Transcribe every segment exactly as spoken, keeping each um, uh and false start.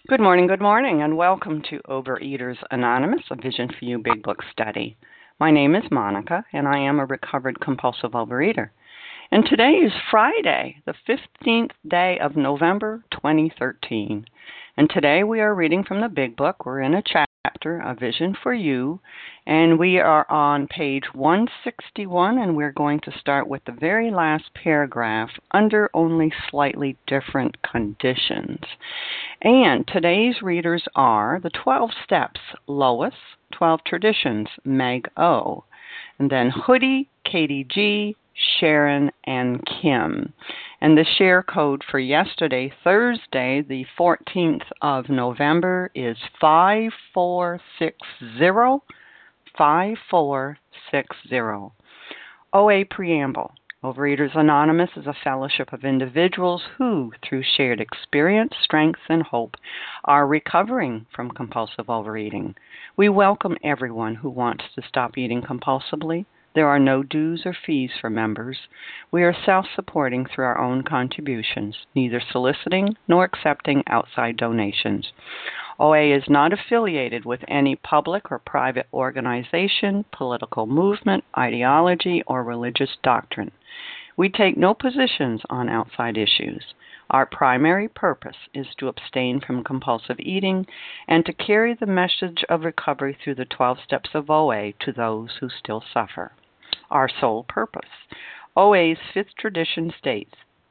Good morning, good morning, and welcome to Overeaters Anonymous, a Vision for You Big Book study. My name is Monica, and I am a recovered compulsive overeater. And today is Friday, the fifteenth day of November, twenty thirteen. And today we are reading from the Big Book. We're in a chapter, A Vision for You, and we are on page one sixty-one, and we're going to start with the very last paragraph, under only slightly different conditions. And today's readers are the twelve Steps, Lois, twelve Traditions, Meg O, and then Hoodie, Katie G, Sharon, and Kim. And the share code for yesterday, Thursday, the fourteenth of November, is five four six zero, five four six zero. O A Preamble. Overeaters Anonymous is a fellowship of individuals who, through shared experience, strength, and hope, are recovering from compulsive overeating. We welcome everyone who wants to stop eating compulsively. There are no dues or fees for members. We are self-supporting through our own contributions, neither soliciting nor accepting outside donations. O A is not affiliated with any public or private organization, political movement, ideology, or religious doctrine. We take no positions on outside issues. Our primary purpose is to abstain from compulsive eating and to carry the message of recovery through the twelve steps of O A to those who still suffer. Our sole purpose. O A's fifth tradition states,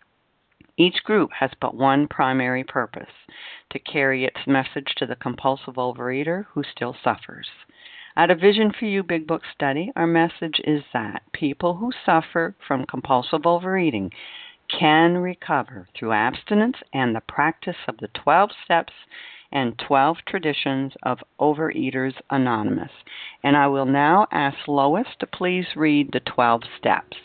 each group has but one primary purpose, to carry its message to the compulsive overeater who still suffers. At A Vision for You Big Book study, our message is that people who suffer from compulsive overeating can recover through abstinence and the practice of the twelve steps and twelve traditions of Overeaters Anonymous. And I will now ask Lois to please read the twelve steps.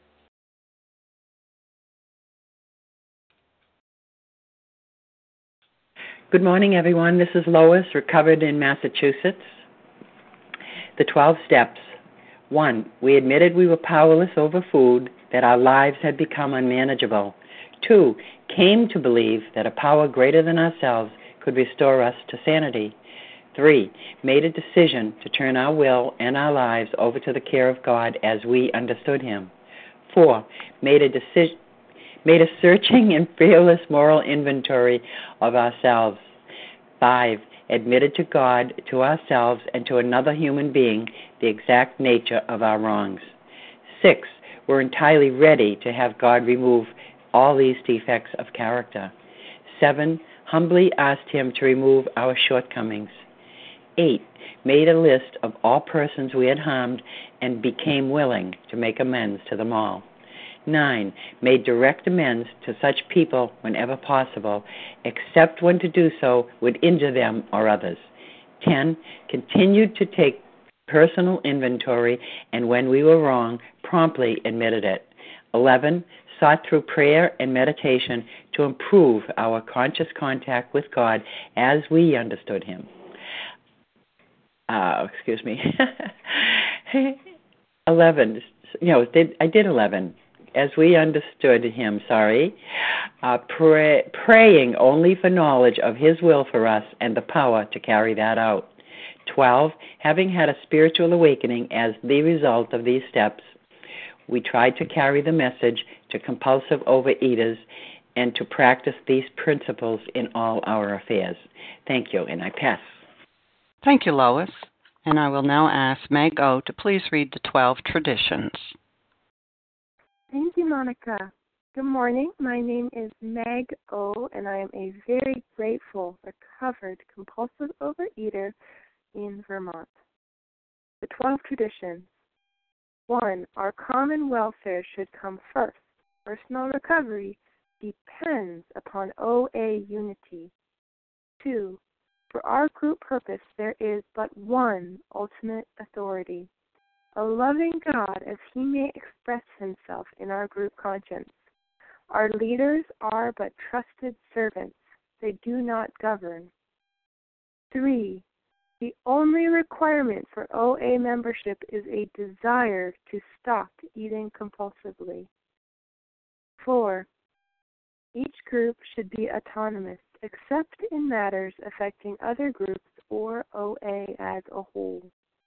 Good morning, everyone. This is Lois, recovered in Massachusetts. The twelve steps. One, we admitted we were powerless over food, that our lives had become unmanageable. Two, came to believe that a power greater than ourselves could restore us to sanity. Three, made a decision to turn our will and our lives over to the care of God as we understood Him. Four, made a decision made a searching and fearless moral inventory of ourselves. Five, admitted to God, to ourselves, and to another human being the exact nature of our wrongs. Six, we're entirely ready to have God remove all these defects of character. Seven, humbly asked Him to remove our shortcomings. Eight, made a list of all persons we had harmed and became willing to make amends to them all. Nine, made direct amends to such people whenever possible, except when to do so would injure them or others. Ten, continued to take personal inventory, and when we were wrong, promptly admitted it. Eleven, sought through prayer and meditation to improve our conscious contact with God as we understood Him. Uh, excuse me. Eleven, you know, did, I did eleven. As we understood Him, sorry, uh, pray, praying only for knowledge of His will for us and the power to carry that out. Twelve, having had a spiritual awakening as the result of these steps, we tried to carry the message to compulsive overeaters and to practice these principles in all our affairs. Thank you, and I pass. Thank you, Lois. And I will now ask Meg O to please read the twelve traditions. Thank you, Monica. Good morning. My name is Meg O, and I am a very grateful, recovered, compulsive overeater in Vermont. The twelve traditions. One, our common welfare should come first. Personal recovery depends upon O A unity. Two, for our group purpose, there is but one ultimate authority, a loving God as He may express Himself in our group conscience. Our leaders are but trusted servants. They do not govern. Three, the only requirement for O A membership is a desire to stop eating compulsively. Four, each group should be autonomous, except in matters affecting other groups or O A as a whole.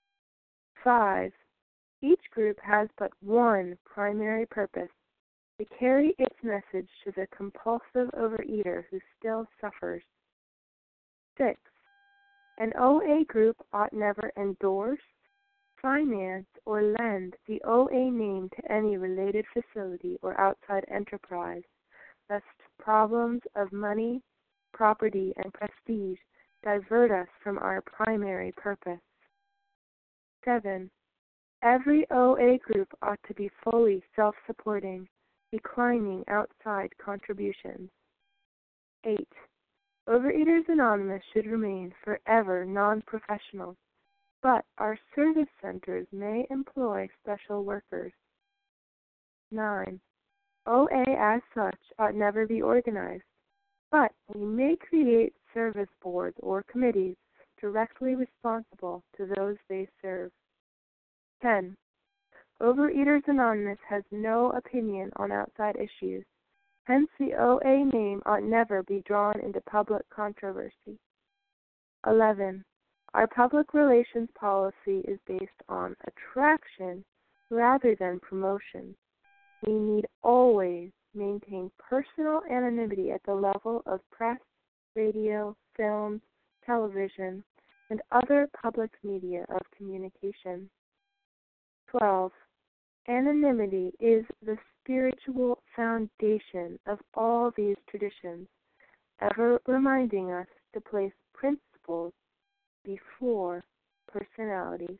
Five, each group has but one primary purpose, to carry its message to the compulsive overeater who still suffers. Six, an O A group ought never endorse, finance, or lend the O A name to any related facility or outside enterprise, lest problems of money, property, and prestige divert us from our primary purpose. Seven, every O A group ought to be fully self-supporting, declining outside contributions. Eight, Overeaters Anonymous should remain forever non-professional, but our service centers may employ special workers. Nine, O A as such ought never be organized, but we may create service boards or committees directly responsible to those they serve. Ten, Overeaters Anonymous has no opinion on outside issues. Hence, the O A name ought never be drawn into public controversy. Eleven, Our public relations policy is based on attraction rather than promotion. We need always maintain personal anonymity at the level of press, radio, films, television, and other public media of communication. Twelve, Anonymity is the spiritual foundation of all these traditions, ever reminding us to place principles before personalities.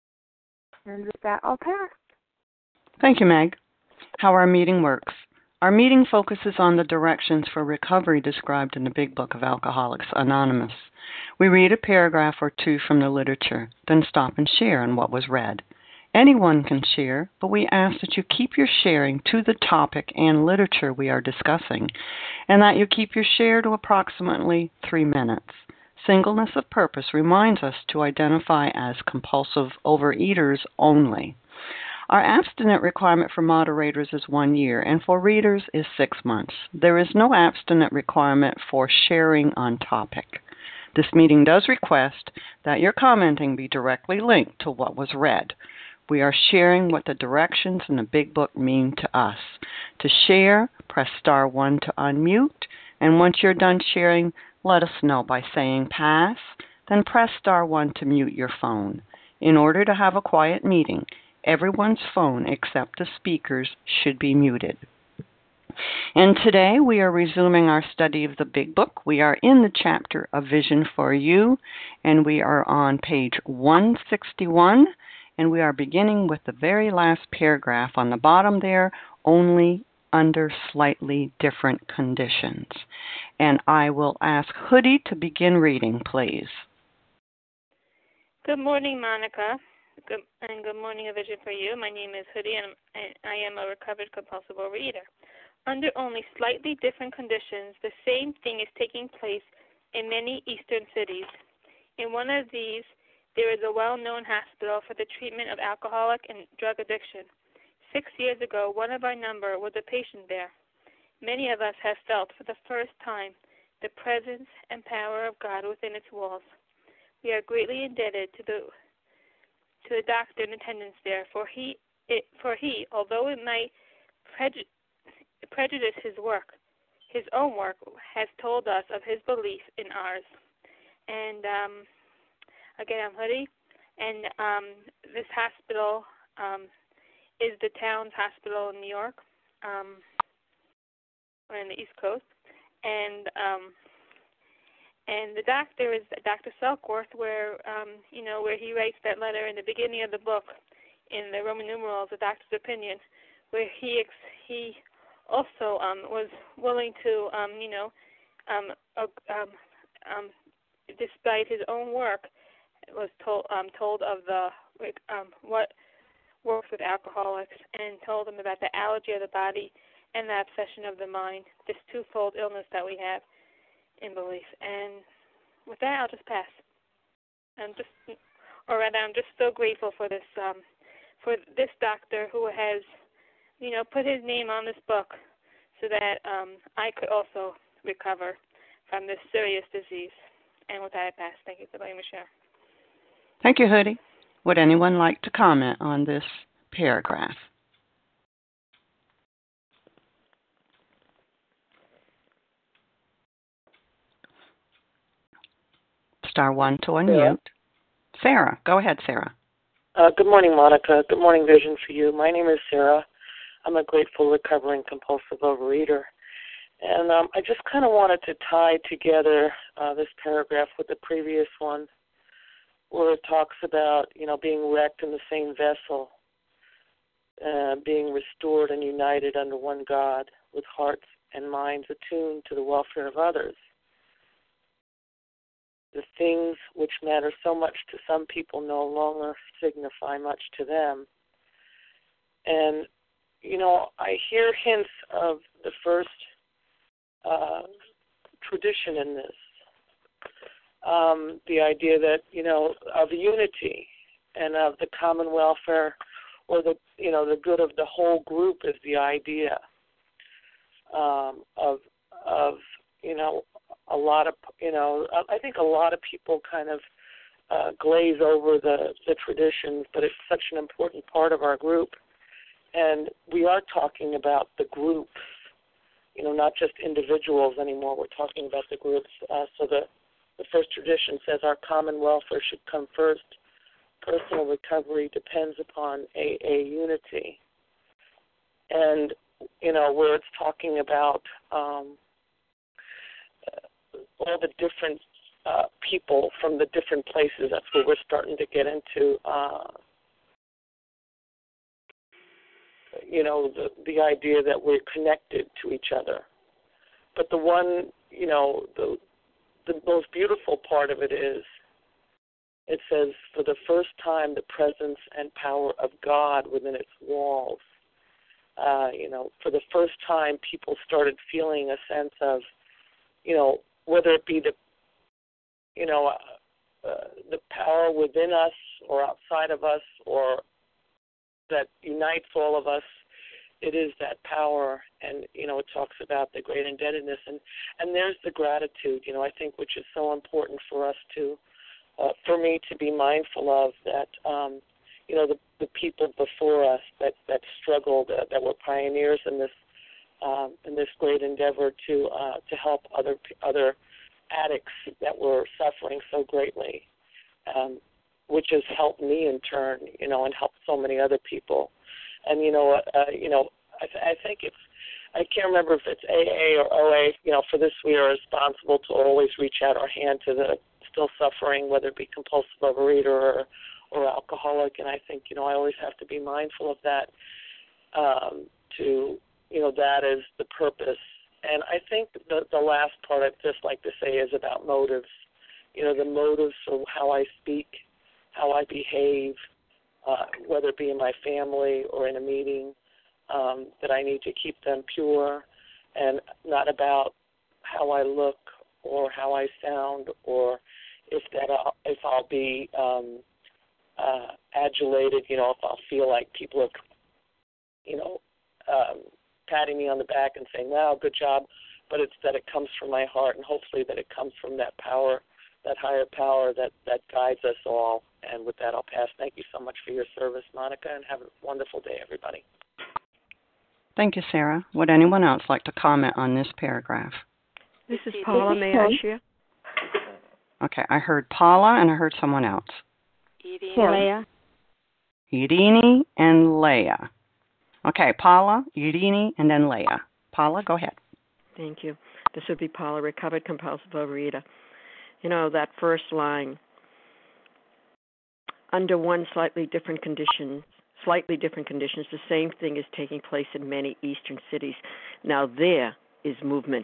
And with that, I'll pass. Thank you, Meg. How our meeting works. Our meeting focuses on the directions for recovery described in the Big Book of Alcoholics Anonymous. We read a paragraph or two from the literature, then stop and share on what was read. Anyone can share, but we ask that you keep your sharing to the topic and literature we are discussing, and that you keep your share to approximately three minutes. Singleness of purpose reminds us to identify as compulsive overeaters only. Our abstinent requirement for moderators is one year, and for readers is six months. There is no abstinent requirement for sharing on topic. This meeting does request that your commenting be directly linked to what was read. We are sharing what the directions in the Big Book mean to us. To share, press star one to unmute, and once you're done sharing, let us know by saying pass, then press star one to mute your phone. In order to have a quiet meeting, everyone's phone except the speaker's should be muted. And today we are resuming our study of the Big Book. We are in the chapter of Vision for You, and we are on page one sixty-one. And we are beginning with the very last paragraph on the bottom there, only under slightly different conditions. And I will ask Hoodie to begin reading, please. Good morning, Monica, good, and good morning, A Vision for You. My name is Hoodie, and I am a recovered compulsive overeater. Under only slightly different conditions, the same thing is taking place in many eastern cities. In one of these, there is a well-known hospital for the treatment of alcoholic and drug addiction. Six years ago, one of our number was a patient there. Many of us have felt for the first time the presence and power of God within its walls. We are greatly indebted to the to the doctor in attendance there, for he, it, for he, although it might preju- prejudice his work, his own work, has told us of his belief in ours. And um, Again, I'm Hoodie, and um, this hospital um, is the Towns Hospital in New York, um, or in the East Coast, and um, and the doctor is Doctor Selkworth, where um, you know where he writes that letter in the beginning of the book, in the Roman numerals, the doctor's opinion, where he ex- he also um, was willing to um, you know um, uh, um, um, despite his own work, was told um, told of the um, what works with alcoholics, and told them about the allergy of the body and the obsession of the mind, this twofold illness that we have in belief. And with that, I'll just pass. I'm just, or rather, I'm just so grateful for this um, for this doctor who has, you know, put his name on this book so that um, I could also recover from this serious disease. And with that, I pass. Thank you for letting me share. Thank you, Hoodie. Would anyone like to comment on this paragraph? Star one to unmute. Sarah, Sarah go ahead, Sarah. Uh, good morning, Monica. Good morning, Vision for You. My name is Sarah. I'm a grateful, recovering, compulsive overeater. And um, I just kind of wanted to tie together uh, this paragraph with the previous one, where it talks about, you know, being wrecked in the same vessel, uh, being restored and united under one God, with hearts and minds attuned to the welfare of others. The things which matter so much to some people no longer signify much to them. And, you know, I hear hints of the first uh, tradition in this. Um, the idea that, you know, of unity and of the common welfare, or the, you know, the good of the whole group is the idea um, of, of, you know, a lot of, you know, I think a lot of people kind of uh, glaze over the, the traditions, but it's such an important part of our group. And we are talking about the groups, you know, not just individuals anymore. We're talking about the groups. Uh, so the, the first tradition says our common welfare should come first. Personal recovery depends upon A A unity. And, you know, where it's talking about um, all the different uh, people from the different places, that's where we're starting to get into, uh, you know, the, the idea that we're connected to each other. But the one, you know, the, the most beautiful part of it is, it says, for the first time, the presence and power of God within its walls. Uh, you know, for the first time, people started feeling a sense of, you know, whether it be the, you know, uh, uh, the power within us or outside of us, or that unites all of us, it is that power. And, you know, it talks about the great indebtedness. And, and there's the gratitude, you know, I think, which is so important for us to, uh, for me to be mindful of, that, um, you know, the, the people before us that, that struggled, uh, that were pioneers in this, Um, in this great endeavor to uh, to help other other addicts that were suffering so greatly, um, which has helped me in turn, you know, and helped so many other people. And you know, uh, you know, I, th- I think it's, I can't remember if it's A A or O A. You know, for this we are responsible to always reach out our hand to the still suffering, whether it be compulsive overeater or or alcoholic. And I think, you know, I always have to be mindful of that. Um, to You know, that is the purpose. And I think the, the last part I'd just like to say is about motives. You know, the motives for how I speak, how I behave, uh, whether it be in my family or in a meeting, um, that I need to keep them pure and not about how I look or how I sound, or if that I'll, if I'll be um, uh, adulated, you know, if I'll feel like people are, you know, um, patting me on the back and saying, wow, good job, but it's that it comes from my heart, and hopefully that it comes from that power, that higher power that, that guides us all. And with that, I'll pass. Thank you so much for your service, Monica, and have a wonderful day, everybody. Thank you, Sarah. Would anyone else like to comment on this paragraph? This is Paula. May I share? Okay, I heard Paula and I heard someone else. Edie and Leah. Irini and Leah. Okay, Paula, Irini, and then Leah. Paula, go ahead. Thank you. This would be Paula, recovered compulsive overeater. You know, that first line, under one slightly different conditions, slightly different conditions, the same thing is taking place in many eastern cities. Now there is movement.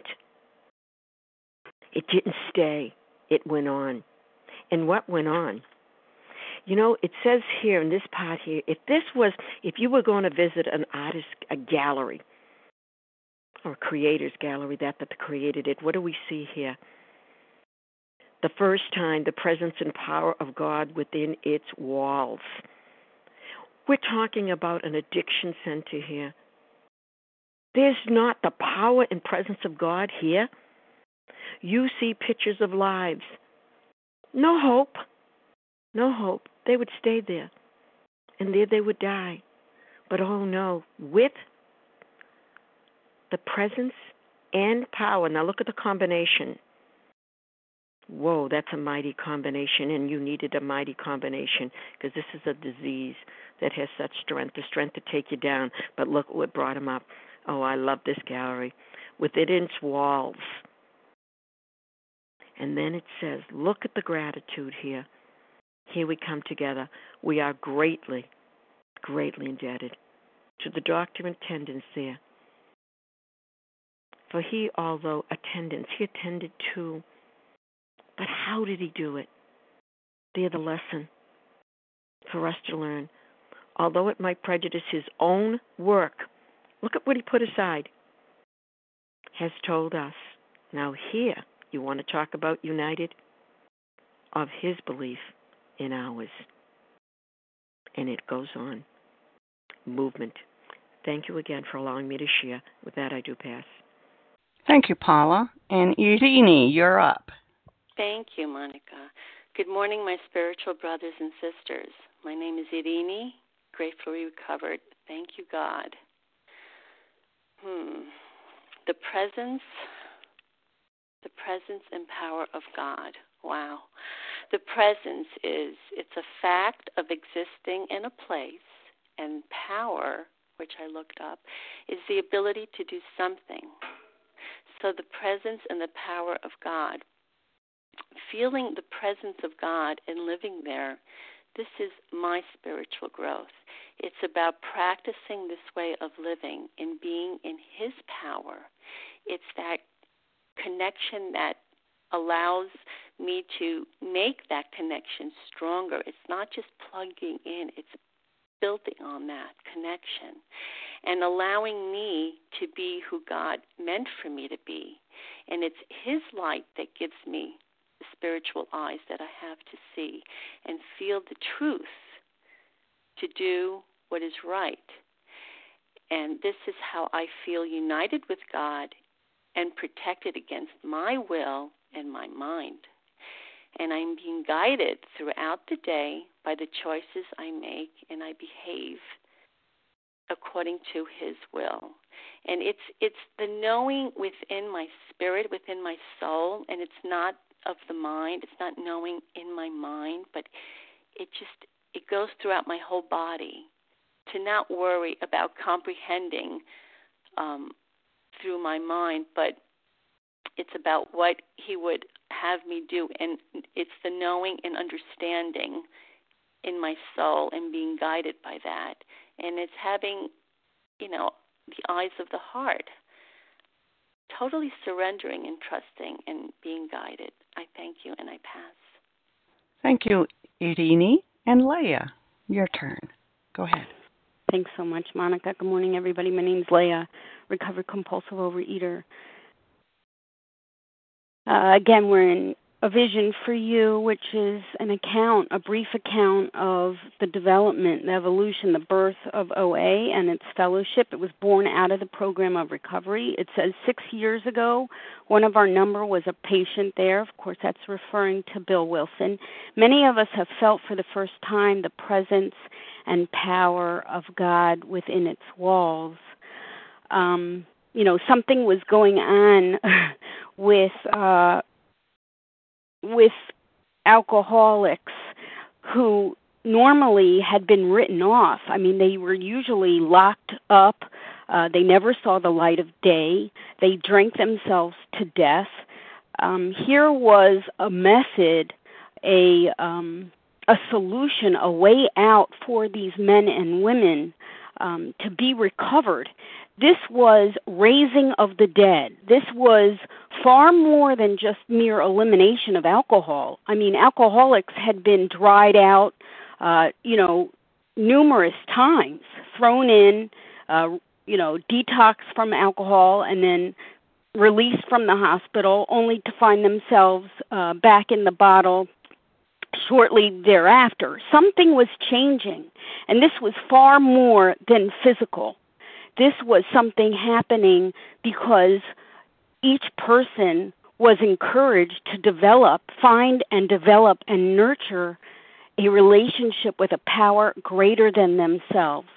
It didn't stay. It went on. And what went on? You know, it says here in this part here, if this was, if you were going to visit an artist, a gallery, or a creator's gallery, that that created it, what do we see here? The first time, the presence and power of God within its walls. We're talking about an addiction center here. There's not the power and presence of God here. You see pictures of lives. No hope. No hope. They would stay there. And there they would die. But oh no, with the presence and power. Now look at the combination. Whoa, that's a mighty combination, and you needed a mighty combination because this is a disease that has such strength, the strength to take you down. But look what brought him up. Oh, I love this gallery. Within its walls. And then it says, look at the gratitude here. Here we come together. We are greatly, greatly indebted to the doctor in attendance there. For he, although attendance, he attended to. But how did he do it? They're the lesson for us to learn. Although it might prejudice his own work, look at what he put aside, has told us. Now here, you want to talk about united? Of his belief in ours. And it goes on. Movement. Thank you again for allowing me to share. With that, I do pass. Thank you, Paula. And Irini, you're up. Thank you, Monica. Good morning, my spiritual brothers and sisters. My name is Irini, gratefully recovered. Thank you, God. Hmm. The presence, the presence and power of God. Wow. The presence is, it's a fact of existing in a place, and power, which I looked up, is the ability to do something. So the presence and the power of God, feeling the presence of God and living there, this is my spiritual growth. It's about practicing this way of living and being in His power. It's that connection that allows me to make that connection stronger. It's not just plugging in, it's building on that connection and allowing me to be who God meant for me to be. And it's His light that gives me the spiritual eyes that I have to see and feel the truth to do what is right. And this is how I feel united with God and protected against my will and my mind. And I'm being guided throughout the day by the choices I make, and I behave according to His will. And it's it's the knowing within my spirit, within my soul, and it's not of the mind. It's not knowing in my mind, but it just it goes throughout my whole body. To not worry about comprehending um, through my mind, but it's about what He would have me do, and it's the knowing and understanding in my soul and being guided by that. And it's having, you know, the eyes of the heart, totally surrendering and trusting and being guided. I thank you, and I pass. Thank you, Irini. And Leah, your turn. Go ahead. Thanks so much, Monica. Good morning, everybody. My name is Leah, recovered compulsive overeater. Uh, again, we're in A Vision for You, which is an account, a brief account of the development, the evolution, the birth of O A and its fellowship. It was born out of the program of recovery. It says six years ago, one of our number was a patient there. Of course, that's referring to Bill Wilson. Many of us have felt for the first time the presence and power of God within its walls. Um, you know, something was going on with uh, with alcoholics who normally had been written off. I mean, they were usually locked up. Uh, they never saw the light of day. They drank themselves to death. Um, here was a method, a um, a solution, a way out for these men and women um, to be recovered. This was raising of the dead. This was far more than just mere elimination of alcohol. I mean, alcoholics had been dried out, uh, you know, numerous times, thrown in, uh, you know, detox from alcohol and then released from the hospital, only to find themselves uh, back in the bottle shortly thereafter. Something was changing, and this was far more than physical. This was something happening because each person was encouraged to develop, find and develop and nurture a relationship with a power greater than themselves.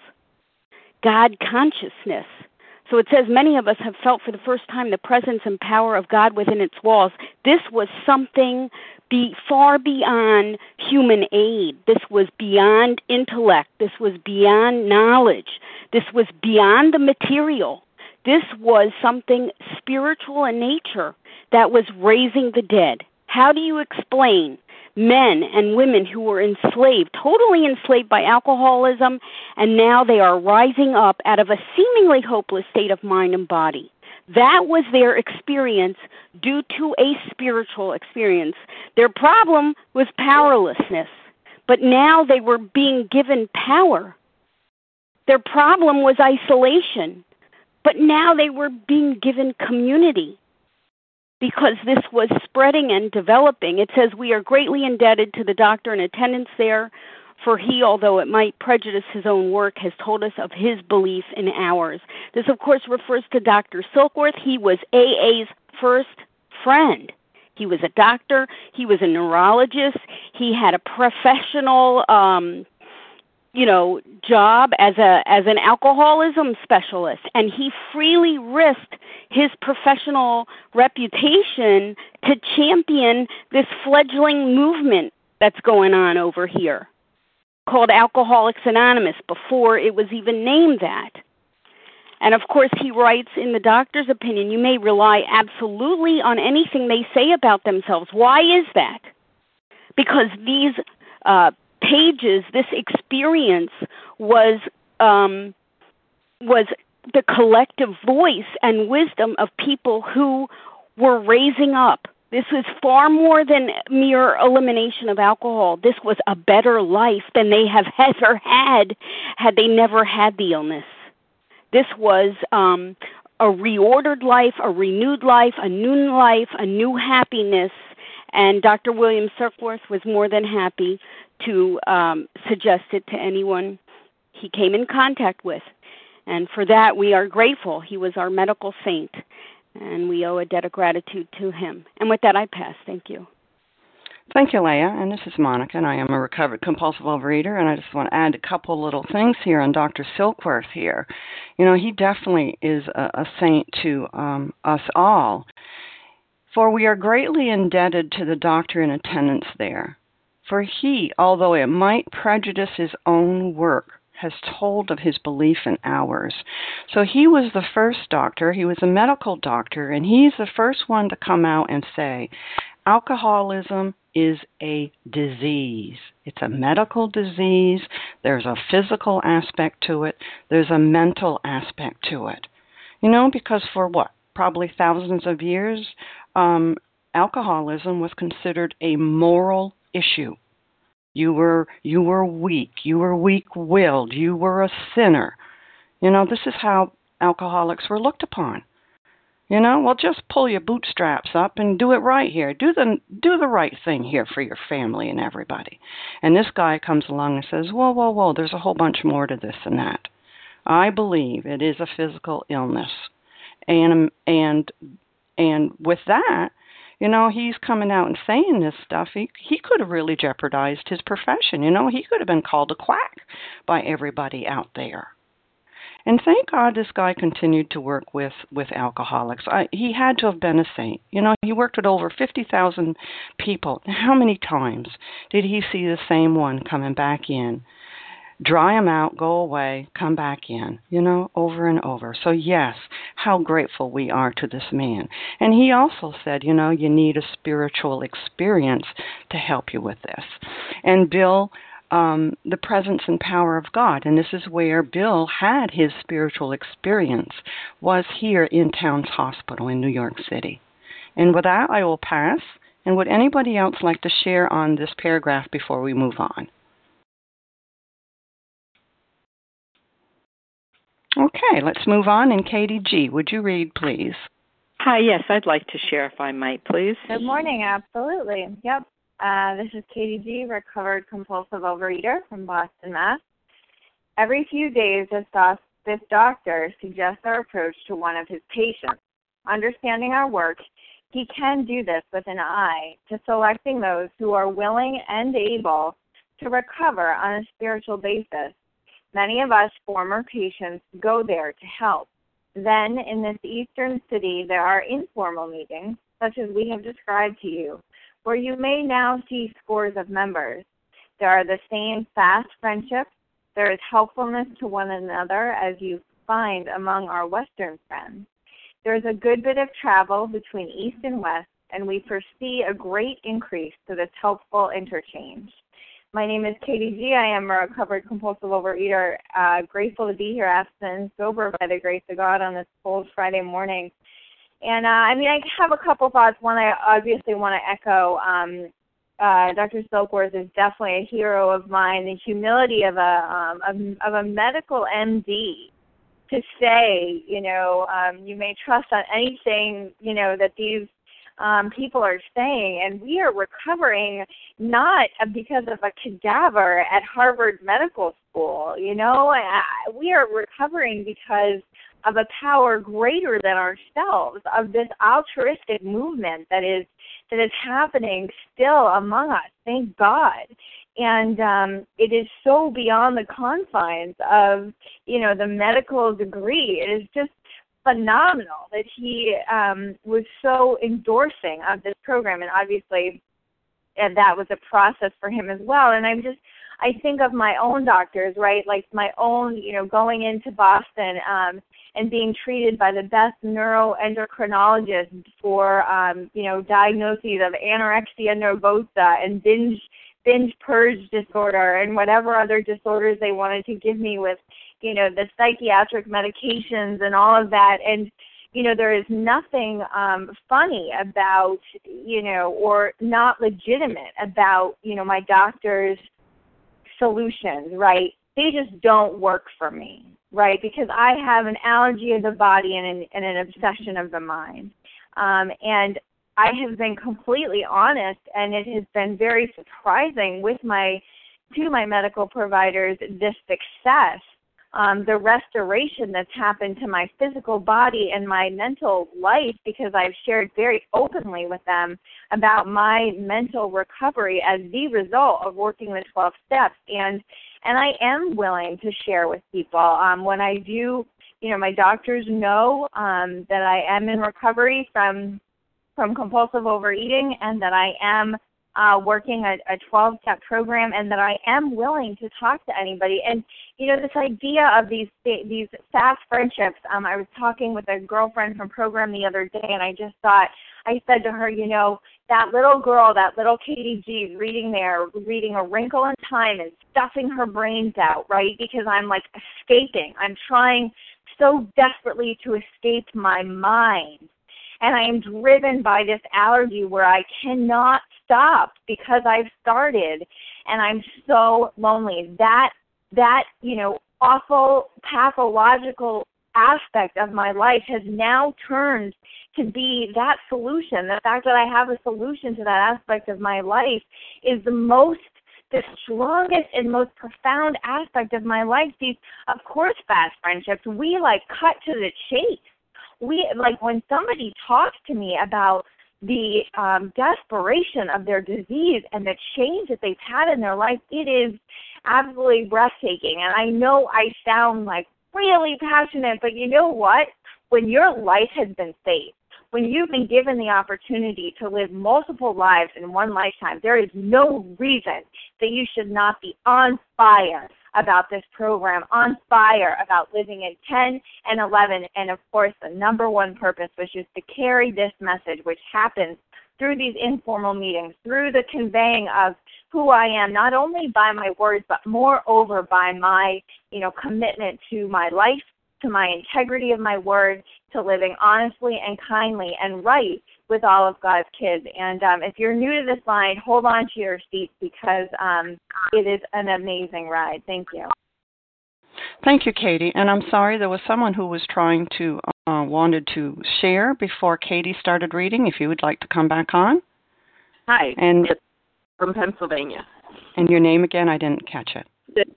God consciousness. So it says many of us have felt for the first time the presence and power of God within its walls. This was something be far beyond human aid. This was beyond intellect. This was beyond knowledge. This was beyond the material. This was something spiritual in nature that was raising the dead. How do you explain men and women who were enslaved, totally enslaved by alcoholism, and now they are rising up out of a seemingly hopeless state of mind and body? That was their experience due to a spiritual experience. Their problem was powerlessness, but now they were being given power. Their problem was isolation, but now they were being given community because this was spreading and developing. It says, we are greatly indebted to the doctor in attendance there, for he, although it might prejudice his own work, has told us of his belief in ours. This, of course, refers to Doctor Silkworth. He was A A's first friend. He was a doctor. He was a neurologist. He had a professional um you know, job as a as an alcoholism specialist, and he freely risked his professional reputation to champion this fledgling movement that's going on over here called Alcoholics Anonymous before it was even named that. And of course, he writes, in the doctor's opinion, you may rely absolutely on anything they say about themselves. Why is that? Because these uh pages, this experience was um, was the collective voice and wisdom of people who were raising up. This was far more than mere elimination of alcohol. This was a better life than they have ever had had they never had the illness. This was um, a reordered life, a renewed life, a new life, a new happiness. And Doctor William Silkworth was more than happy to um, suggest it to anyone he came in contact with. And for that, we are grateful. He was our medical saint, and we owe a debt of gratitude to him. And with that, I pass. Thank you. Thank you, Leah. And this is Monica, and I am a recovered compulsive overeater, and I just want to add a couple little things here on Doctor Silkworth here. You know, he definitely is a, a saint to um, us all, for we are greatly indebted to the doctor in attendance there. For he, although it might prejudice his own work, has told of his belief in ours. So he was the first doctor, he was a medical doctor, and he's the first one to come out and say, alcoholism is a disease. It's a medical disease. There's a physical aspect to it. There's a mental aspect to it. You know, because for what? Probably thousands of years, um, alcoholism was considered a moral issue. You were you were weak. You were weak-willed. You were a sinner. You know, this is how alcoholics were looked upon. You know, well, just pull your bootstraps up and do it right here. Do the do the right thing here for your family and everybody. And this guy comes along and says, whoa, whoa, whoa, there's a whole bunch more to this than that. I believe it is a physical illness. And and and with that, you know, he's coming out and saying this stuff. He he could have really jeopardized his profession. You know, he could have been called a quack by everybody out there. And thank God this guy continued to work with, with alcoholics. I, he had to have been a saint. You know, he worked with over fifty thousand people. How many times did he see the same one coming back in? Dry him out, go away, come back in, you know, over and over. So, yes, how grateful we are to this man. And he also said, you know, you need a spiritual experience to help you with this. And Bill, um, the presence and power of God, and this is where Bill had his spiritual experience, was here in Towns Hospital in New York City. And with that, I will pass. And would anybody else like to share on this paragraph before we move on? Okay, let's move on. And Katie G., would you read, please? Hi, yes, I'd like to share if I might, please. Good morning, absolutely. Yep, uh, this is Katie G., recovered compulsive overeater from Boston, Mass. Every few days, this, doc- this doctor suggests our approach to one of his patients. Understanding our work, He can do this with an eye to selecting those who are willing and able to recover on a spiritual basis. Many of us former patients go there to help. Then, in this eastern city, there are informal meetings, such as we have described to you, where you may now see scores of members. There are the same fast friendships. There is helpfulness to one another, as you find among our Western friends. There is a good bit of travel between East and West, and we foresee a great increase to this helpful interchange. My name is Katie G. I am a recovered compulsive overeater. Uh, grateful to be here, abstinent and sober by the grace of God on this cold Friday morning. And, uh, I mean, I have a couple thoughts. One, I obviously want to echo. Um, uh, Doctor Silkworth is definitely a hero of mine. The humility of a um, of, of a medical M D to say, you know, um, you may trust on anything, you know, that these Um, people are saying, and we are recovering not because of a cadaver at Harvard Medical School, you know, we are recovering because of a power greater than ourselves, of this altruistic movement that is that is happening still among us, thank God. And um, it is so beyond the confines of, you know, the medical degree. It is just phenomenal that he um, was so endorsing of this program, and obviously and that was a process for him as well. And I'm just, I think of my own doctors, right, like my own, you know, going into Boston um, and being treated by the best neuroendocrinologists for, um, you know, diagnoses of anorexia nervosa and binge binge purge disorder and whatever other disorders they wanted to give me with, you know, the psychiatric medications and all of that. And, you know, there is nothing um, funny about, you know, or not legitimate about, you know, my doctor's solutions, right? They just don't work for me, right? Because I have an allergy of the body and an, and an obsession of the mind. Um, and I have been completely honest, and it has been very surprising with my, to my medical providers, this success. Um, the restoration that's happened to my physical body and my mental life, because I've shared very openly with them about my mental recovery as the result of working the twelve steps. And and I am willing to share with people. Um, when I do, you know, my doctors know um, that I am in recovery from from compulsive overeating, and that I am Uh, working a, a twelve-step program, and that I am willing to talk to anybody. And, you know, this idea of these these fast friendships, um, I was talking with a girlfriend from program the other day, and I just thought, I said to her, you know, that little girl, that little Katie G, reading there, reading A Wrinkle in Time and stuffing her brains out, right, because I'm, like, escaping. I'm trying so desperately to escape my mind. And I am driven by this allergy where I cannot stop because I've started, and I'm so lonely. That, that you know, awful pathological aspect of my life has now turned to be that solution. The fact that I have a solution to that aspect of my life is the most, the strongest and most profound aspect of my life. These, of course, fast friendships, we, like, cut to the chase. We, like, when somebody talks to me about the um, desperation of their disease and the change that they've had in their life, it is absolutely breathtaking. And I know I sound like really passionate, but you know what? When your life has been saved, when you've been given the opportunity to live multiple lives in one lifetime, there is no reason that you should not be on fire about this program, on fire about living in ten and eleven, and of course the number one purpose, which is to carry this message, which happens through these informal meetings, through the conveying of who I am, not only by my words, but moreover by my, you know, commitment to my life, to my integrity of my word, to living honestly and kindly and right with all of God's kids. And um, if you're new to this line, hold on to your seat, because um, it is an amazing ride. Thank you. Thank you, Katie. And I'm sorry, there was someone who was trying to, uh, wanted to share before Katie started reading, if you would like to come back on. Hi, and it's from Pennsylvania. And your name again? I didn't catch it.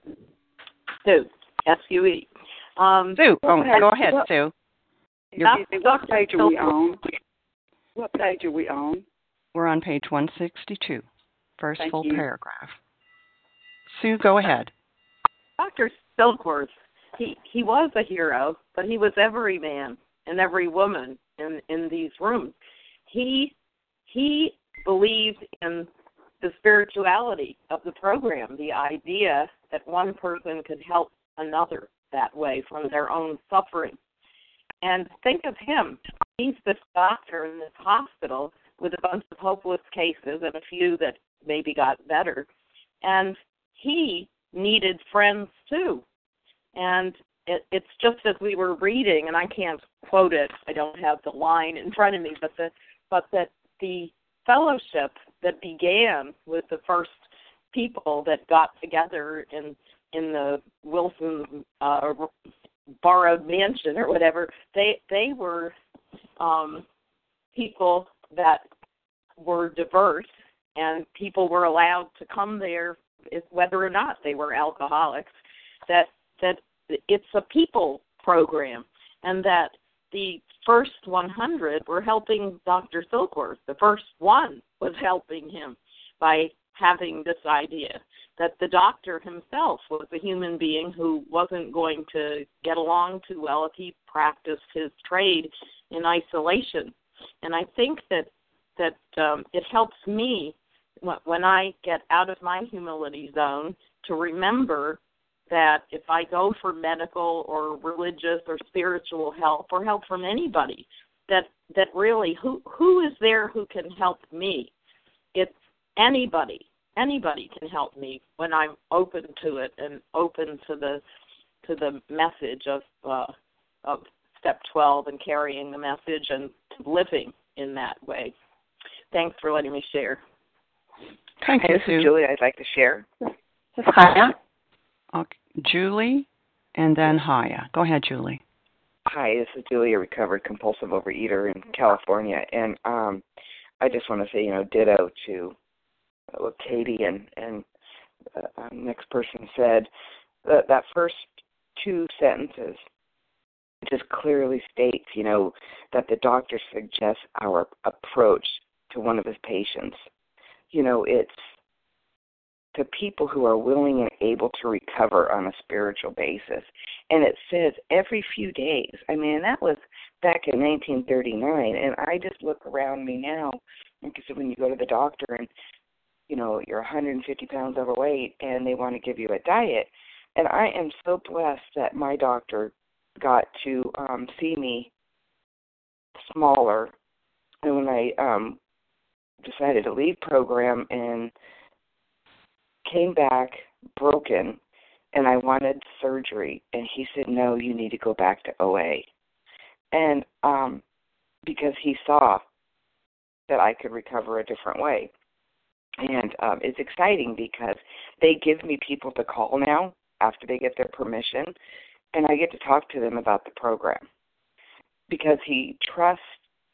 Sue, S U E. Um, Sue, oh, go ahead, Sue. Your, what page are we on? What page are we on? We're on page one sixty-two, first Thank full you. paragraph. Sue, go ahead. Doctor Silkworth, he, he was a hero, but he was every man and every woman in, in these rooms. He he believed in the spirituality of the program, the idea that one person could help another that way from their own suffering. And think of him. He's this doctor in this hospital with a bunch of hopeless cases and a few that maybe got better. And he needed friends too. And it, it's just as we were reading, and I can't quote it, I don't have the line in front of me, but the, but that the fellowship that began with the first people that got together in in the Wilson uh, borrowed mansion or whatever, they they were um, people that were diverse, and people were allowed to come there if, whether or not they were alcoholics. That that it's a people program, and that the first one hundred were helping Doctor Silkworth. The first one was helping him by having this idea that the doctor himself was a human being who wasn't going to get along too well if he practiced his trade in isolation. And I think that that um, it helps me when I get out of my humility zone to remember that if I go for medical or religious or spiritual help or help from anybody, that that really who who is there who can help me? It's anybody. Anybody can help me when I'm open to it and open to the to the message of uh, of step twelve and carrying the message and living in that way. Thanks for letting me share. Thank you, This Sue. is Julie. I'd like to share. This is Haya. Okay. Julie, and then Haya. Go ahead, Julie. Hi, this is Julie, a recovered compulsive overeater in California, and um, I just want to say, you know, ditto to what Katie and and the uh, next person said. That that first two sentences just clearly states, you know, that the doctor suggests our approach to one of his patients. You know, it's to people who are willing and able to recover on a spiritual basis. And it says every few days. I mean, that was back in nineteen thirty-nine, and I just look around me now, because when you go to the doctor and, you know, you're one hundred fifty pounds overweight and they want to give you a diet, and I am so blessed that my doctor got to um, see me smaller. And when I um, decided to leave program and came back broken, and I wanted surgery, and he said, no, you need to go back to O A. And um, because he saw that I could recover a different way. And um, it's exciting because they give me people to call now after they get their permission, and I get to talk to them about the program. Because he trusts,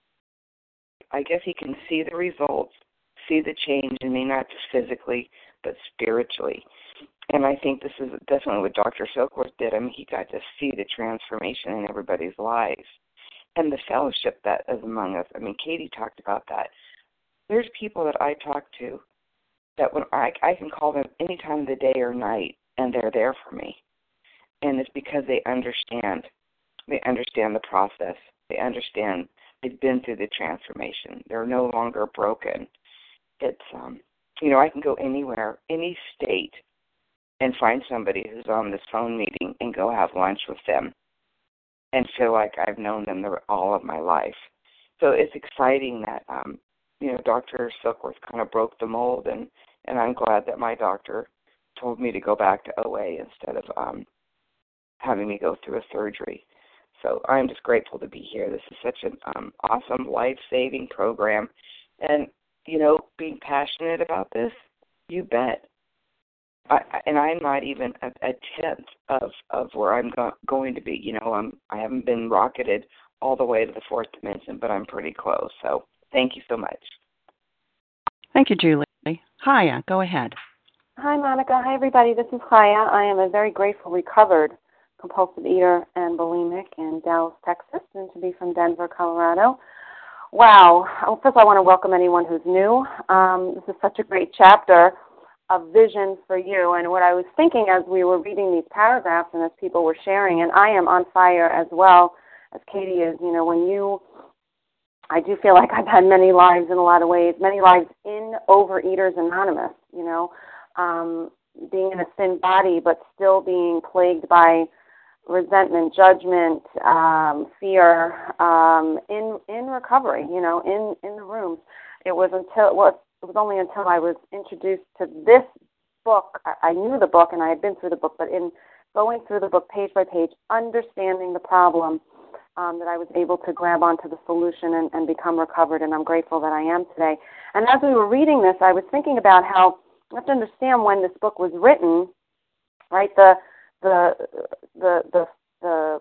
I guess he can see the results, see the change in me, not just physically, but spiritually. And I think this is definitely what Doctor Silkworth did. I mean, he got to see the transformation in everybody's lives. And the fellowship that is among us. I mean, Katie talked about that. There's people that I talk to that when I, I can call them any time of the day or night, and they're there for me. And it's because they understand. They understand the process. They understand they've been through the transformation. They're no longer broken. It's, um, you know, I can go anywhere, any state, and find somebody who's on this phone meeting and go have lunch with them and feel like I've known them all of my life. So it's exciting that, um, you know, Doctor Silkworth kind of broke the mold, and, and I'm glad that my doctor told me to go back to O A instead of um, having me go through a surgery. So I'm just grateful to be here. This is such an um, awesome, life-saving program. And, you know, being passionate about this, you bet. I, and I'm not even a, a tenth of, of where I'm go- going to be. You know, I'm, I haven't been rocketed all the way to the fourth dimension, but I'm pretty close. So thank you so much. Thank you, Julie. Haya, go ahead. Hi, Monica. Hi, everybody. This is Haya. I am a very grateful, recovered compulsive eater and bulimic in Dallas, Texas, and to be from Denver, Colorado. Wow. Well, first, I want to welcome anyone who's new. Um, this is such a great chapter of vision for you. And what I was thinking as we were reading these paragraphs and as people were sharing, and I am on fire as well, as Katie is, you know, when you, I do feel like I've had many lives in a lot of ways, many lives in Overeaters Anonymous, you know, um, being in a sin body, but still being plagued by resentment, judgment, um, fear, um, in in recovery, you know, in, in the rooms. It was until well, it was only until I was introduced to this book. I, I knew the book and I had been through the book, but in going through the book page by page, understanding the problem, um, that I was able to grab onto the solution and, and become recovered, and I'm grateful that I am today. And as we were reading this, I was thinking about how you have to understand when this book was written, right? The the the the, the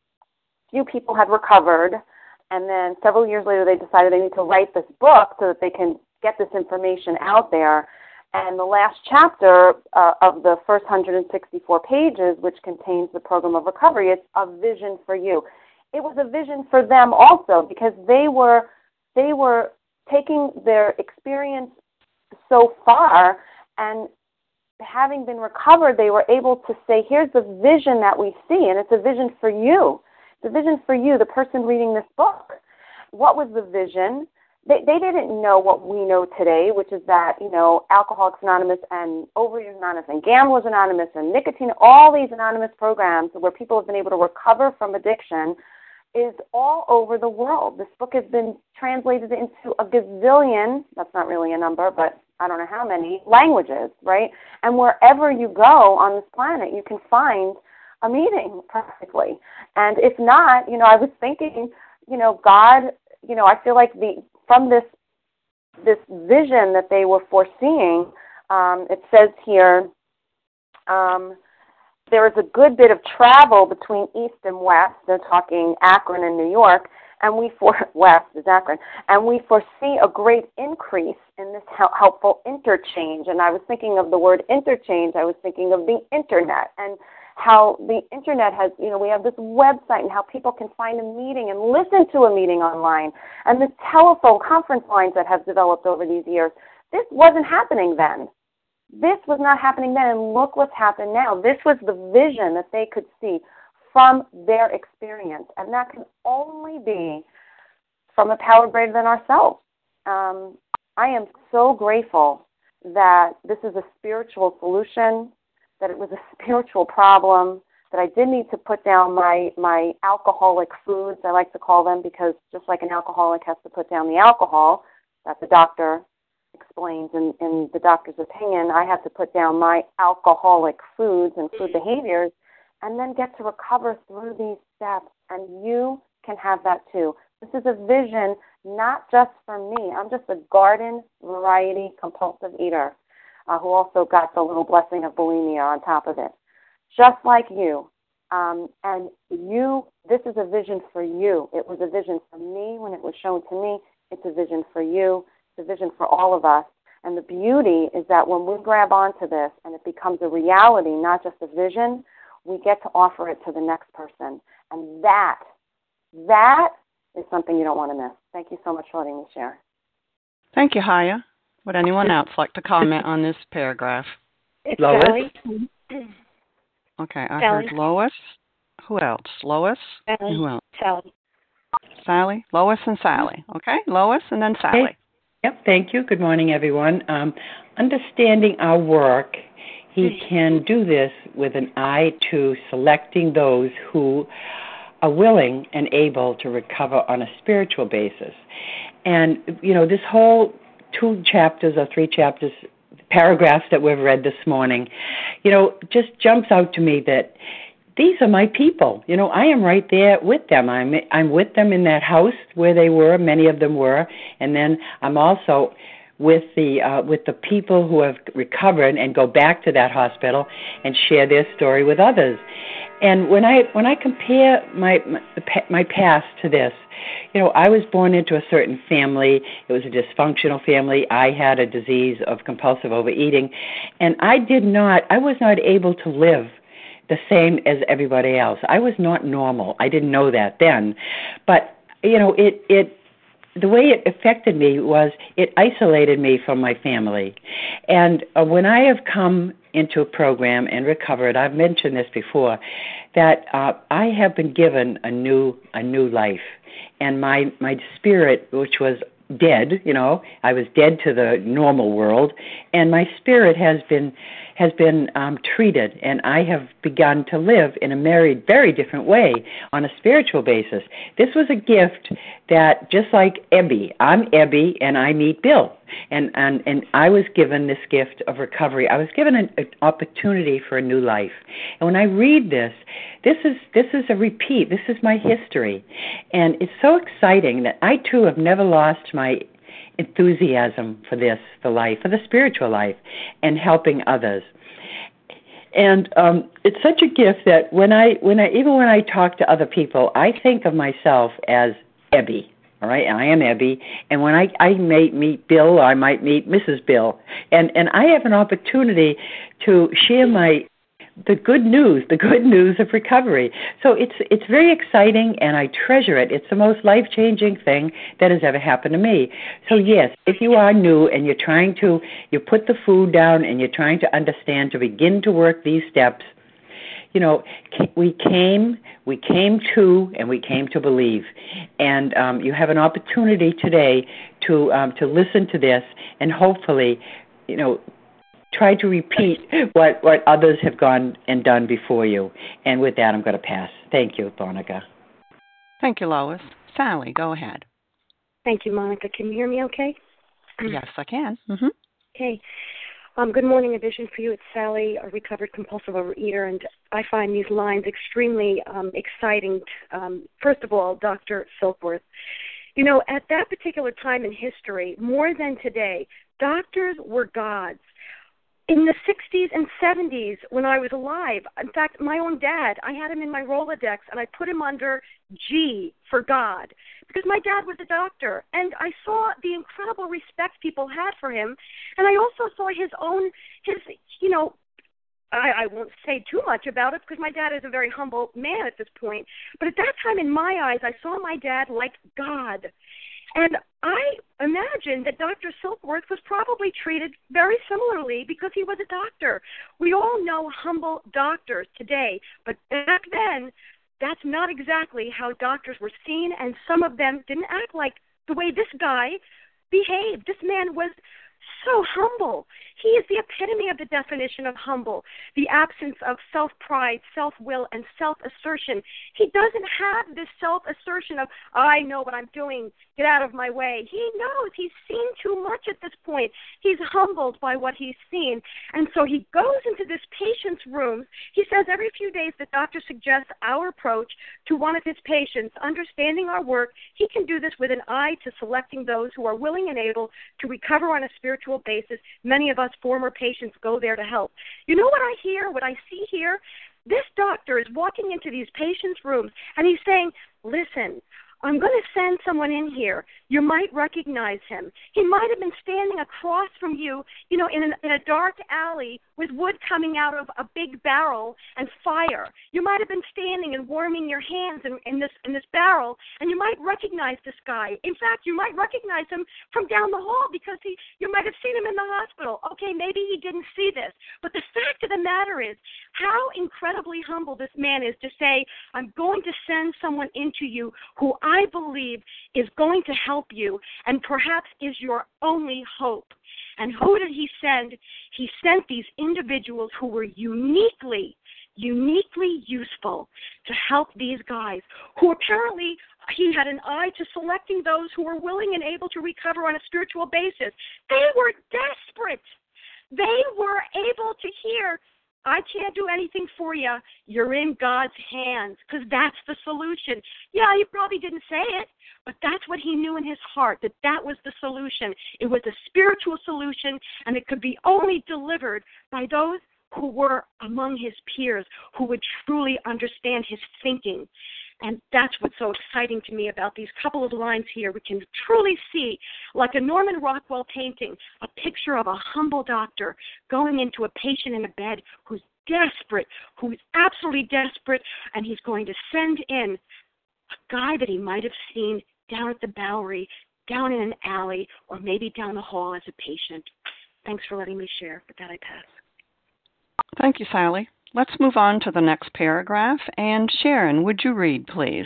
few people had recovered, and then several years later they decided they need to write this book so that they can get this information out there. And the last chapter uh, of the first one hundred sixty-four pages, which contains the program of recovery, is a vision for you. It was a vision for them also, because they were they were taking their experience so far, and having been recovered, they were able to say, here's the vision that we see, and it's a vision for you. It's a vision for you, the person reading this book. What was the vision? They, they didn't know what we know today, which is that, you know, Alcoholics Anonymous and Overeaters Anonymous and Gamblers Anonymous and Nicotine, all these anonymous programs where people have been able to recover from addiction is all over the world. This book has been translated into a gazillion, that's not really a number, but I don't know how many, languages, right? And wherever you go on this planet, you can find a meeting practically. And if not, you know, I was thinking, you know, God, you know, I feel like the from this this vision that they were foreseeing, um, it says here, um, there is a good bit of travel between East and West. They're talking Akron and New York, and we for West is Akron, and we foresee a great increase in this helpful interchange. And I was thinking of the word interchange. I was thinking of the internet and how the internet has, you know, we have this website and how people can find a meeting and listen to a meeting online, and the telephone conference lines that have developed over these years. This wasn't happening then. This was not happening then, and look what's happened now. This was the vision that they could see from their experience, and that can only be from a power greater than ourselves. Um, I am so grateful that this is a spiritual solution, that it was a spiritual problem, that I did need to put down my, my alcoholic foods, I like to call them, because just like an alcoholic has to put down the alcohol that the doctor explains in, in the doctor's opinion, I have to put down my alcoholic foods and food behaviors and then get to recover through these steps. And you can have that too. This is a vision not just for me. I'm just a garden variety compulsive eater uh, who also got the little blessing of bulimia on top of it. Just like you. Um, and you, this is a vision for you. It was a vision for me when it was shown to me. It's a vision for you. It's a vision for all of us. And the beauty is that when we grab onto this and it becomes a reality, not just a vision, we get to offer it to the next person. And that, that is something you don't want to miss. Thank you so much for letting me share. Thank you, Haya. Would anyone else like to comment on this paragraph? It's Lois? Sally. Okay, I Sally. heard Lois. Who else? Lois? Sally. And who else? Sally. Sally? Lois and Sally. Okay, Lois and then Sally. Okay. Yep, thank you. Good morning, everyone. Um, understanding our work, he can do this with an eye to selecting those who are willing and able to recover on a spiritual basis. And, you know, this whole two chapters or three chapters, paragraphs that we've read this morning, you know, just jumps out to me that these are my people. You know, I am right there with them. I'm I'm with them in that house where they were. Many of them were, and then I'm also with the uh, with the people who have recovered and go back to that hospital and share their story with others. And when I when I compare my my, my past to this, you know, I was born into a certain family. It was a dysfunctional family. I had a disease of compulsive overeating, and I did not. I was not able to live the same as everybody else. I was not normal. I didn't know that then. But, you know, it, it the way it affected me was it isolated me from my family. And uh, when I have come into a program and recovered, I've mentioned this before, that uh, I have been given a new a new life. And my, my spirit, which was dead, you know, I was dead to the normal world, and my spirit has been has been um, treated, and I have begun to live in a very, very different way on a spiritual basis. This was a gift that, just like Ebby, I'm Ebby, and I meet Bill, and and and I was given this gift of recovery. I was given an, an opportunity for a new life, and when I read this, this is this is a repeat. This is my history, and it's so exciting that I too have never lost my enthusiasm for this, for life, for the spiritual life, and helping others. And um, it's such a gift that when I, when I, even when I talk to other people, I think of myself as Ebby. All right, I am Ebby, and when I, I may meet Bill, I might meet Missus Bill, and and I have an opportunity to share my the good news, the good news of recovery. So it's it's very exciting, and I treasure it. It's the most life-changing thing that has ever happened to me. So yes, if you are new and you're trying to, you put the food down and you're trying to understand, to begin to work these steps, you know, we came, we came to, and we came to believe. And um, you have an opportunity today to um, to listen to this and hopefully, you know, try to repeat what, what others have gone and done before you. And with that, I'm going to pass. Thank you, Monica. Thank you, Lois. Sally, go ahead. Thank you, Monica. Can you hear me okay? Yes, I can. Mm-hmm. Okay. Um, good morning, A Vision for You. It's Sally, a recovered compulsive overeater, and I find these lines extremely um, exciting. Um, first of all, Doctor Silkworth, you know, at that particular time in history, more than today, doctors were gods. In the sixties and seventies, when I was alive, in fact, my own dad, I had him in my Rolodex, and I put him under G for God, because my dad was a doctor, and I saw the incredible respect people had for him, and I also saw his own, his, you know, I, I won't say too much about it, because my dad is a very humble man at this point, but at that time, in my eyes, I saw my dad like God. And I imagine that Doctor Silkworth was probably treated very similarly because he was a doctor. We all know humble doctors today, but back then, that's not exactly how doctors were seen, and some of them didn't act like the way this guy behaved. This man was so humble. He is the epitome of the definition of humble, the absence of self-pride, self-will, and self-assertion. He doesn't have this self-assertion of, I know what I'm doing, get out of my way. He knows he's seen too much at this point. He's humbled by what he's seen. And so he goes into this patient's room. He says every few days the doctor suggests our approach to one of his patients, understanding our work. He can do this with an eye to selecting those who are willing and able to recover on a spiritual basis. Many of us former patients go there to help. You know what I hear, what I see here? This doctor is walking into these patients' rooms, and he's saying, listen, I'm going to send someone in here. You might recognize him. He might have been standing across from you, you know, in, an, in a dark alley with wood coming out of a big barrel and fire. You might have been standing and warming your hands in, in this in this barrel, and you might recognize this guy. In fact, you might recognize him from down the hall because he you might have seen him in the hospital. Okay, maybe he didn't see this, but the fact of the matter is how incredibly humble this man is to say, I'm going to send someone into you who I believe is going to help you and perhaps is your only hope. And who did he send? He sent these individuals who were uniquely, uniquely useful to help these guys, who apparently he had an eye to selecting those who were willing and able to recover on a spiritual basis. They were desperate. They were able to hear, I can't do anything for you. You're in God's hands, because that's the solution. Yeah, he probably didn't say it, but that's what he knew in his heart, that that was the solution. It was a spiritual solution, and it could be only delivered by those who were among his peers, who would truly understand his thinking. And that's what's so exciting to me about these couple of lines here. We can truly see, like a Norman Rockwell painting, a picture of a humble doctor going into a patient in a bed who's desperate, who's absolutely desperate, and he's going to send in a guy that he might have seen down at the Bowery, down in an alley or maybe down the hall as a patient. Thanks for letting me share. With that, I pass. Thank you, Sally. Let's move on to the next paragraph. And Sharon, would you read, please?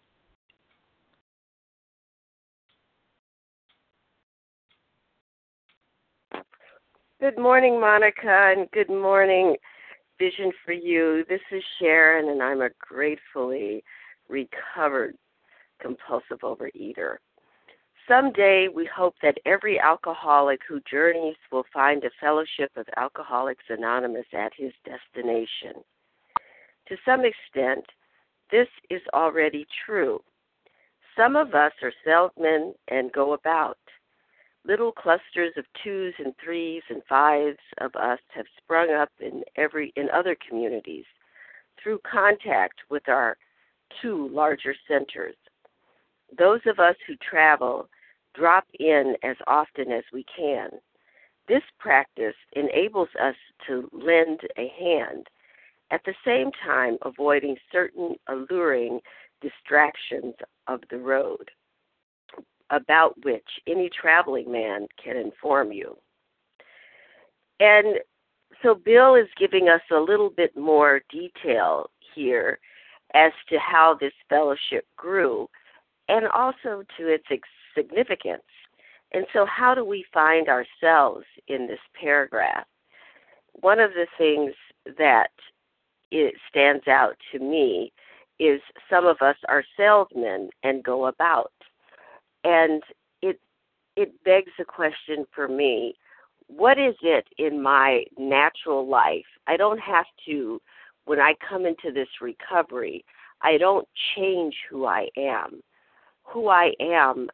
Good morning, Monica, and good morning, Vision for You. This is Sharon, and I'm a gratefully recovered compulsive overeater. Someday, we hope that every alcoholic who journeys will find a fellowship of Alcoholics Anonymous at his destination. To some extent, this is already true. Some of us are salesmen and go about. Little clusters of twos and threes and fives of us have sprung up in every in other communities through contact with our two larger centers. Those of us who travel drop in as often as we can. This practice enables us to lend a hand, at the same time avoiding certain alluring distractions of the road, about which any traveling man can inform you. And so Bill is giving us a little bit more detail here as to how this fellowship grew and also to its significance. And so how do we find ourselves in this paragraph? One of the things that it stands out to me is some of us are salesmen and go about. And it it begs the question for me, what is it in my natural life? I don't have to, when I come into this recovery, I don't change who I am. Who I am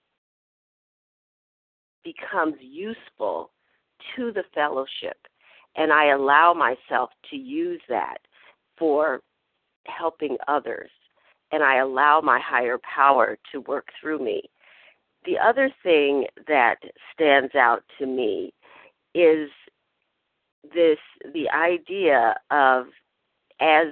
becomes useful to the fellowship, and I allow myself to use that for helping others, and I allow my higher power to work through me. The other thing that stands out to me is this the idea of as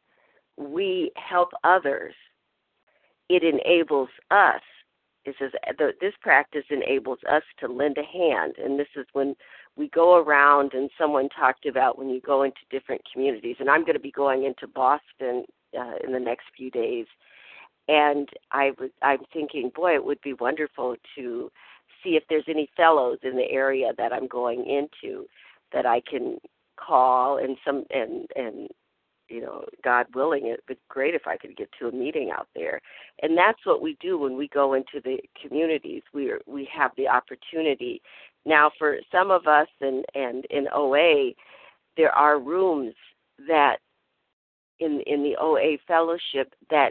we help others, it enables us, it says this practice enables us to lend a hand. And this is when we go around, and someone talked about when you go into different communities, and I'm going to be going into Boston uh, in the next few days. And I was, I'm thinking, boy, it would be wonderful to see if there's any fellows in the area that I'm going into that I can call, and some and and you know, God willing, it would be great if I could get to a meeting out there. And that's what we do when we go into the communities. We are, we have the opportunity. Now, for some of us and and in O A, there are rooms that in in the O A fellowship that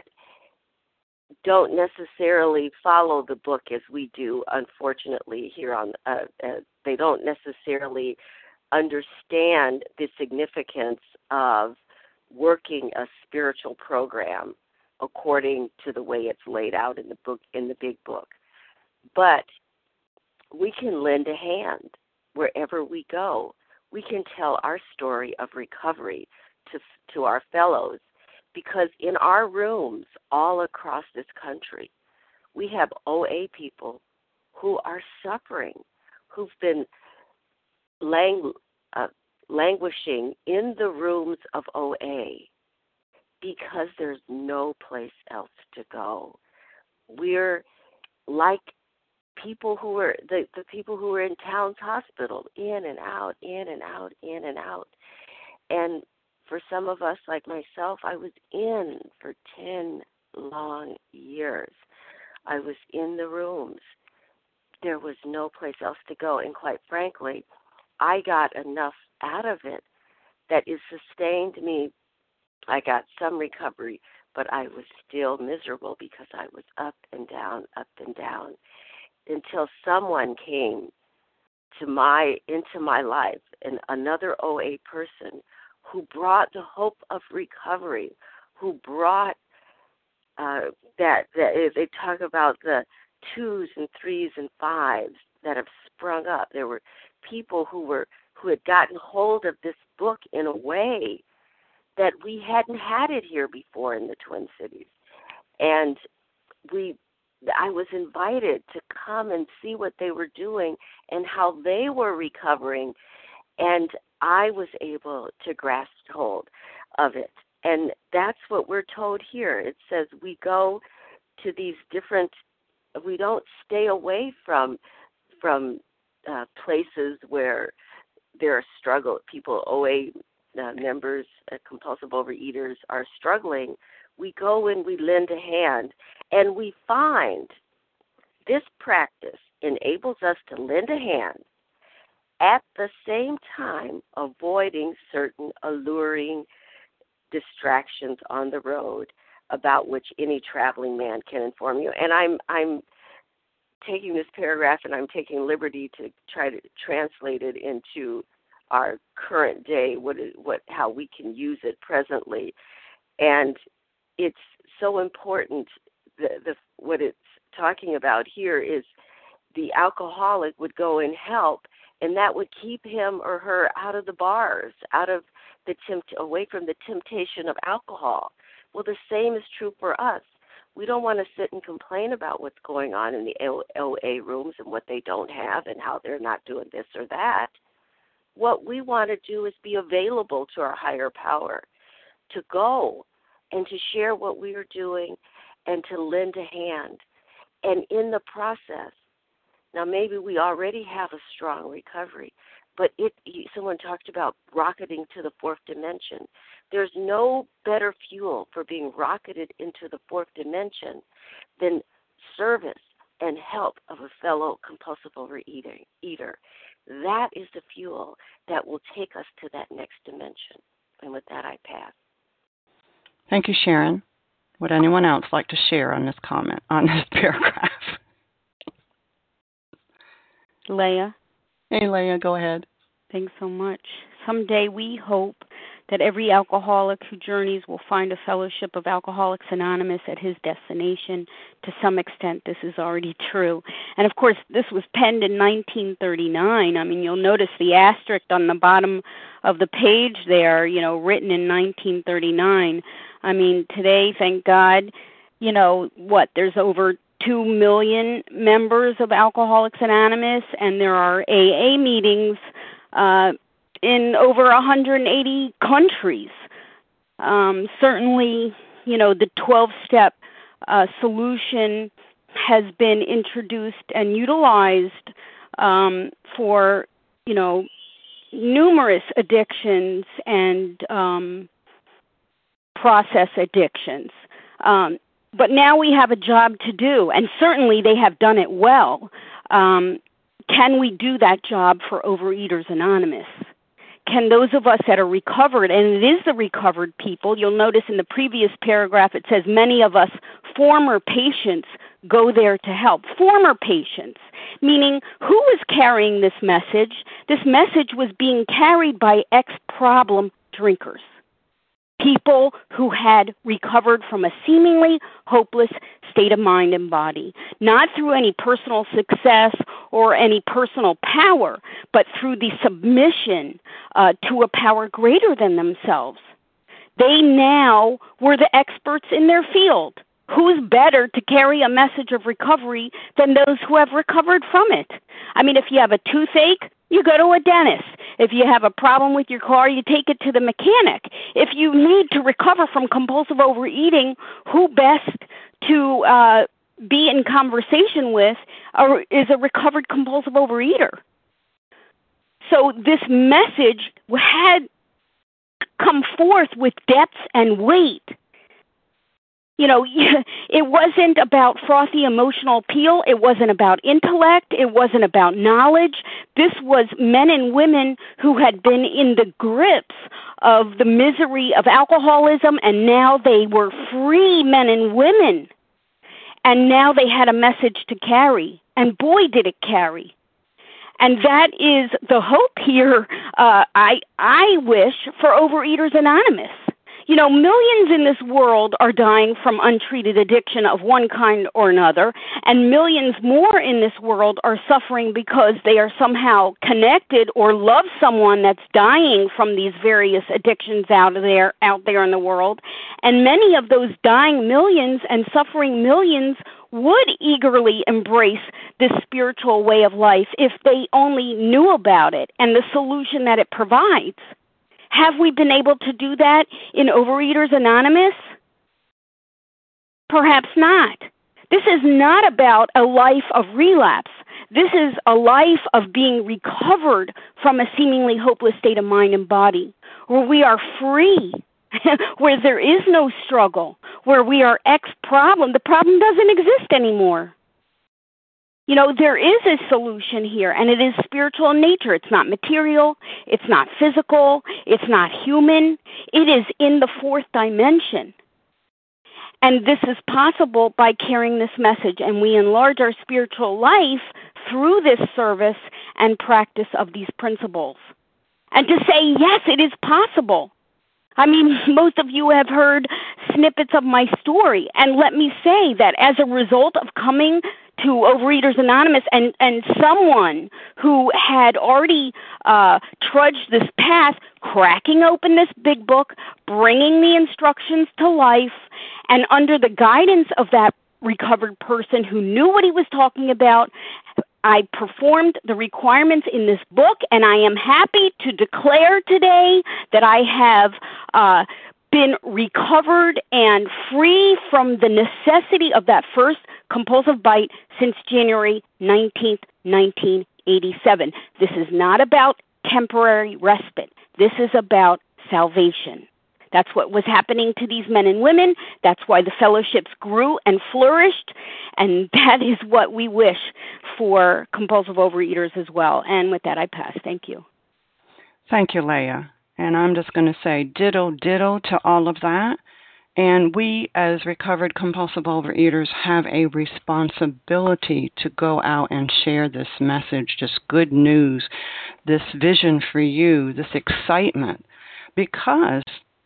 don't necessarily follow the book as we do, unfortunately, here on, uh, uh, they don't necessarily understand the significance of working a spiritual program according to the way it's laid out in the book, in the big book. But we can lend a hand wherever we go. We can tell our story of recovery to to our fellows, because in our rooms all across this country, we have O A people who are suffering, who've been lang- uh, languishing in the rooms of O A because there's no place else to go. We're like people who are, the, the people who are in Towns Hospital, in and out, in and out, in and out. And for some of us, like myself, I was in for ten long years. I was in the rooms. There was no place else to go. And quite frankly, I got enough out of it that it sustained me. I got some recovery, but I was still miserable because I was up and down, up and down, until someone came to my into my life, and another O A person who brought the hope of recovery, who brought uh, that, that they talk about the twos and threes and fives that have sprung up. There were people who were who had gotten hold of this book in a way that we hadn't had it here before in the Twin Cities. And we I was invited to come and see what they were doing and how they were recovering, and I was able to grasp hold of it. And that's what we're told here. It says we go to these different, we don't stay away from from uh, places where there are struggle, people, O A uh, members, uh, compulsive overeaters are struggling. We go and we lend a hand, and we find this practice enables us to lend a hand at the same time avoiding certain alluring distractions on the road about which any traveling man can inform you. And I'm I'm taking this paragraph and I'm taking liberty to try to translate it into our current day, what is, what how we can use it presently. And it's so important. The, the what it's talking about here is the alcoholic would go and help, and that would keep him or her out of the bars, out of the tempt away from the temptation of alcohol. Well, the same is true for us. We don't want to sit and complain about what's going on in the O A rooms and what they don't have and how they're not doing this or that. What we want to do is be available to our higher power, to go and to share what we are doing and to lend a hand. And in the process, now maybe we already have a strong recovery, but it someone talked about rocketing to the fourth dimension. There's no better fuel for being rocketed into the fourth dimension than service and help of a fellow compulsive overeater. Eater. That is the fuel that will take us to that next dimension. And with that, I pass. Thank you, Sharon. Would anyone else like to share on this comment, on this paragraph? Leah. Hey, Leah, go ahead. Thanks so much. Someday we hope that every alcoholic who journeys will find a fellowship of Alcoholics Anonymous at his destination. To some extent, this is already true. And, of course, this was penned in nineteen thirty-nine. I mean, you'll notice the asterisk on the bottom of the page there, you know, written in nineteen thirty-nine. I mean, today, thank God, you know, what, there's over two million members of Alcoholics Anonymous, and there are A A meetings uh, in over one hundred eighty countries. Um, certainly, you know, the twelve-step uh, solution has been introduced and utilized um, for, you know, numerous addictions and um, process addictions. Um, but now we have a job to do, and certainly they have done it well. Um, can we do that job for Overeaters Anonymous? Can those of us that are recovered, and it is the recovered people, you'll notice in the previous paragraph it says many of us former patients go there to help. Former patients, meaning who was carrying this message? This message was being carried by ex-problem drinkers. People who had recovered from a seemingly hopeless state of mind and body, not through any personal success or any personal power, but through the submission uh, to a power greater than themselves. They now were the experts in their field. Who's better to carry a message of recovery than those who have recovered from it? I mean, if you have a toothache, you go to a dentist. If you have a problem with your car, you take it to the mechanic. If you need to recover from compulsive overeating, who best to uh, be in conversation with or is a recovered compulsive overeater? So this message had come forth with depth and weight. You know, it wasn't about frothy emotional appeal. It wasn't about intellect. It wasn't about knowledge. This was men and women who had been in the grips of the misery of alcoholism, and now they were free men and women. And now they had a message to carry. And boy, did it carry. And that is the hope here, uh, I, I wish, for Overeaters Anonymous. You know, millions in this world are dying from untreated addiction of one kind or another, and millions more in this world are suffering because they are somehow connected or love someone that's dying from these various addictions out of there, out there in the world. And many of those dying millions and suffering millions would eagerly embrace this spiritual way of life if they only knew about it and the solution that it provides. Have we been able to do that in Overeaters Anonymous? Perhaps not. This is not about a life of relapse. This is a life of being recovered from a seemingly hopeless state of mind and body, where we are free, where there is no struggle, where we are ex-problem. The problem doesn't exist anymore. You know, there is a solution here, and it is spiritual in nature. It's not material. It's not physical. It's not human. It is in the fourth dimension. And this is possible by carrying this message, and we enlarge our spiritual life through this service and practice of these principles. And to say, yes, it is possible. I mean, most of you have heard snippets of my story, and let me say that as a result of coming to Overeaters Anonymous and, and someone who had already uh, trudged this path, cracking open this big book, bringing the instructions to life, and under the guidance of that recovered person who knew what he was talking about, I performed the requirements in this book, and I am happy to declare today that I have uh, been recovered and free from the necessity of that first compulsive bite since January nineteenth, nineteen eighty-seven. This is not about temporary respite. This is about salvation. That's what was happening to these men and women. That's why the fellowships grew and flourished, and that is what we wish for compulsive overeaters as well. And with that, I pass. Thank you. Thank you, Leah. And I'm just going to say ditto, ditto to all of that. And we, as recovered compulsive overeaters, have a responsibility to go out and share this message, this good news, this vision for you, this excitement, because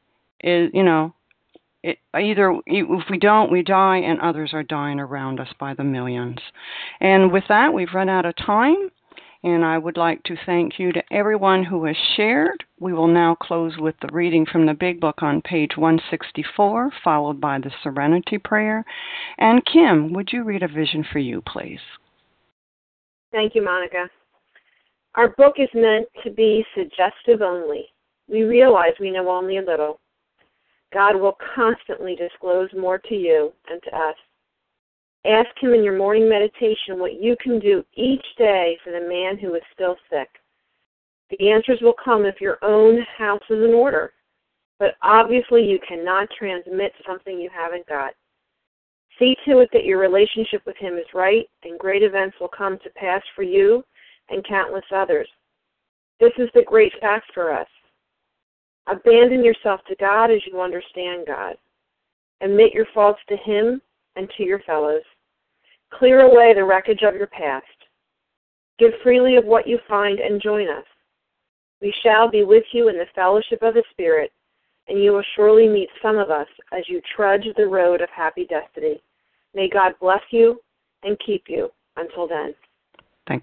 Is you know, it, either if we don't, we die, and others are dying around us by the millions. And with that, we've run out of time, and I would like to thank you to everyone who has shared. We will now close with the reading from the Big Book on page one sixty-four, followed by the Serenity Prayer. And Kim, would you read A Vision for You, please? Thank you, Monica. Our book is meant to be suggestive only. We realize we know only a little. God will constantly disclose more to you and to us. Ask Him in your morning meditation what you can do each day for the man who is still sick. The answers will come if your own house is in order, but obviously you cannot transmit something you haven't got. See to it that your relationship with Him is right, and great events will come to pass for you and countless others. This is the great fact for us. Abandon yourself to God as you understand God. Admit your faults to Him and to your fellows. Clear away the wreckage of your past. Give freely of what you find and join us. We shall be with you in the fellowship of the Spirit, and you will surely meet some of us as you trudge the road of happy destiny. May God bless you and keep you until then.